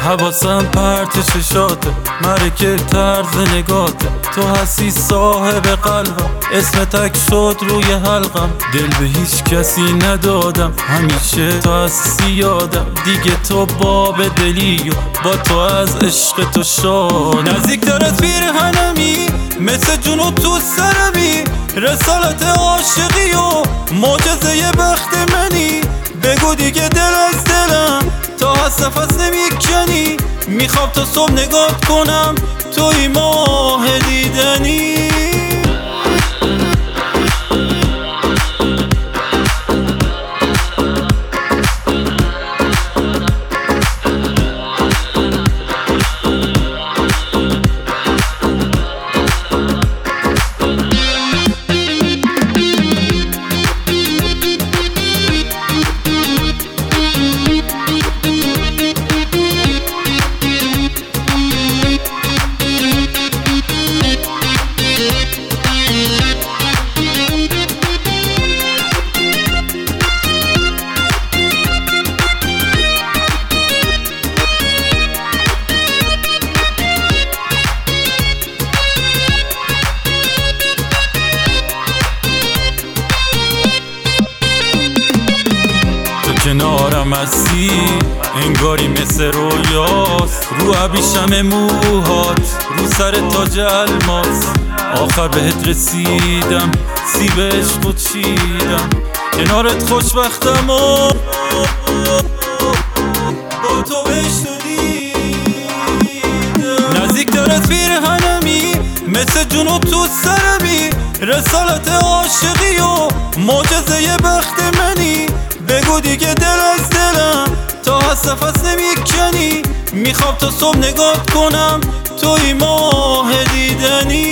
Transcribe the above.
حواسم پرت چشاته، مرکه طرز نگاته. تو هستی صاحب قلبم، اسم تک شد روی حلقم. دل به هیچ کسی ندادم، همیشه تو هستی یادم. دیگه تو باب دلی و با تو از عشق تو شاد. نزدیکتر از پیرهنمی، مثل جنو تو سرمی. رسالت عاشقی و معجزه بخت منی. بگو دیگه دل از دلم، تا هست نفس نمیکنی. میخوام تا صبح نگات کنم، توی ماه دیدنی. کنارم هستی انگاری مثل رویاست. رو ابریشم موهات، رو سر تاج الماس. آخر بهت رسیدم، سیب عشقو چیدم. کنارت خوشبختم و با تو بهشتو دیدم. نزدیکتر از پیرهنمی، مثل جنو تو سرمی. رسالت عاشقی و معجزه بخت منی. بگو دیگه دل از دلم، تا هست نفس نمیکنی. میخوام تا صبح نگات کنم، توی ماه دیدنی.